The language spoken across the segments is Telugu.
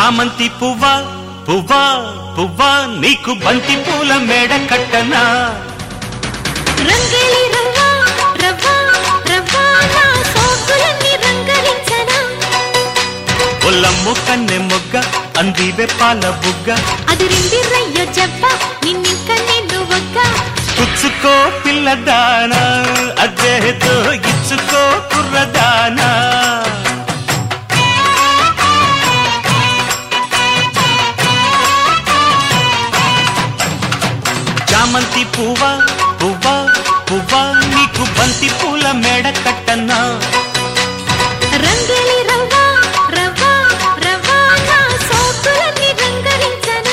చామంతి పువ్వా పువ్వా పువ్వా నీకు బంతి పూల మేడ కట్టనా రంగేలి రవ్వా రవ్వా రవ్వా నా సోకులన్నీ రంగరించనా ఒల్లమ్ము కన్నె మొగ్గ అందివే పాల బుగ్గ అదిరింది రయ్యో జబ్బ నిన్నింక నేను ఒక్క పుచ్చుకో పిల్లదానా అదేదో ఇచ్చుకో కుర్రదానా చామంతి పువ్వా పువ్వా పువ్వా నీకు బంతి పూల మేడ కట్టనా రంగేలి రవ్వా రవ్వా రవ్వా నా సోకులన్నీ రంగరించనా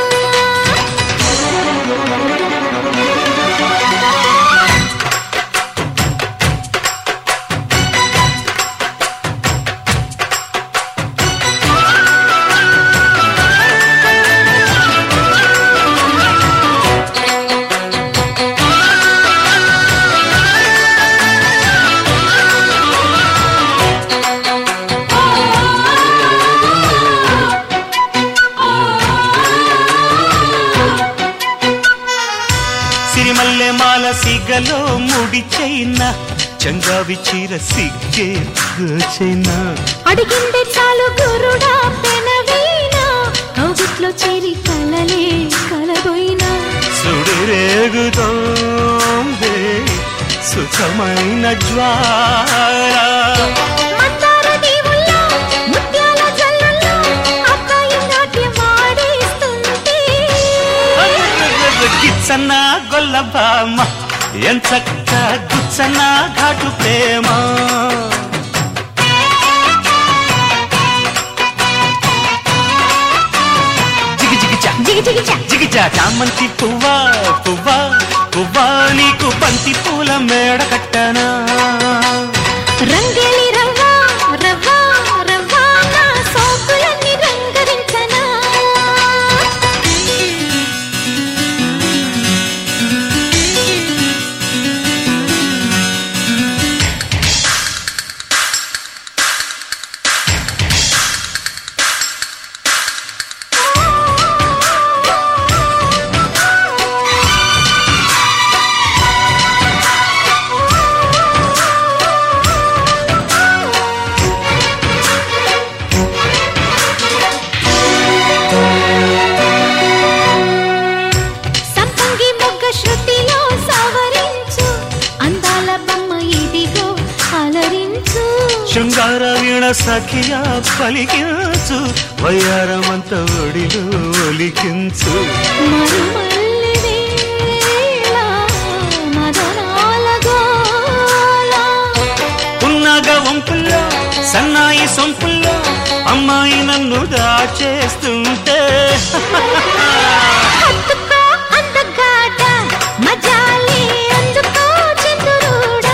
సిరిమల్లె మాల సిగలో ముడి చైనా చంగావి చీర సిగ్గే చైనా అడిగిందే చాలు గురుడా పెనవీనా కౌగిట్లో చేరి కలలే కలబోయినా సుడిరేగుతోందే సుఖమైన జ్వాల మందార దీవుల్లో ముత్యాల జల్లుల్లో అబ్బాయి నాట్యం ఆడిస్తుంటే గిచ్చన్న గొల్లబామ ఎంచక్క గుచ్చన్న ఘాటు ప్రేమ జిగిజా చామంతి పువ్వా పువ్వా పువ్వా నీకు బంతి పూల మేడ కట్టనా రంగేలి రవ్వా రవ్వా రవ్వా నా సోకులన్నీ రంగరించనా సంపంగి మొగ్గ శృతిలో సవరించు అందాల బొమ్మ ఇదిగో అలరించు శృంగార వీణ సఖియా పలికించు వయ్యారమంత ఒడిలో ఒలికించు మరుమల్లి వేళ మదనాల గోల ఉన్నాగ వంపుల్లో సన్నాయి సొంపుల్లో అమ్మాయి నన్ను దాచేస్తుంటే హత్తుకో అందగాడ మజాలి అందుకో చంద్రుడా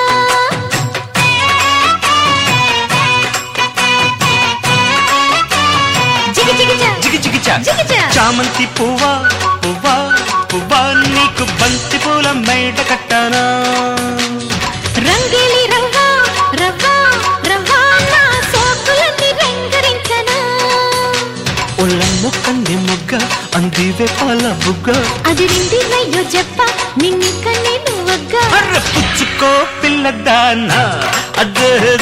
జిగిజిగిచా జిగిజా. చామంతి పువ్వా పువ్వా పువ్వా నీకు బంతి పూల మేడ కట్టనా రంగేలి రవ్వా రవ్వా రవ్వా నా సోకులన్నీ రంగరించనా ఒళ్ళమ్ము కన్నె మొగ్గ అందివే పాల బుగ్గ అదిరింది రయ్యో జబ్బ నిన్నిక నేను ఒక్క అర్ర పుచ్చుకో పిల్లదానా అదే